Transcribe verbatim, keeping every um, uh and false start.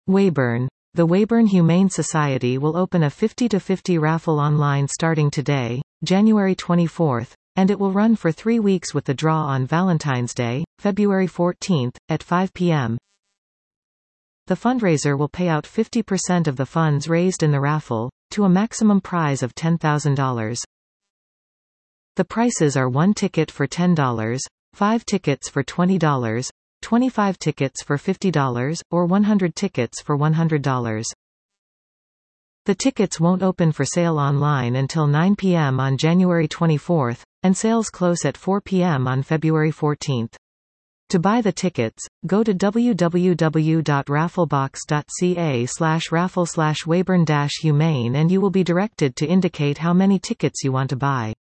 Weyburn. The Weyburn Humane Society will open a fifty to fifty raffle online starting today, January twenty-fourth, and it will run for three weeks with the draw on Valentine's Day, February fourteenth, at five p m The fundraiser will pay out fifty percent of the funds raised in the raffle, to a maximum prize of ten thousand dollars. The prices are one ticket for ten dollars, five tickets for twenty dollars, twenty-five tickets for fifty dollars, or one hundred tickets for one hundred dollars. The tickets won't open for sale online until nine p m on January twenty-fourth, and sales close at four p m on February fourteenth. To buy the tickets, go to w w w dot rafflebox dot c a slash raffle slash Weyburn dash humane and you will be directed to indicate how many tickets you want to buy.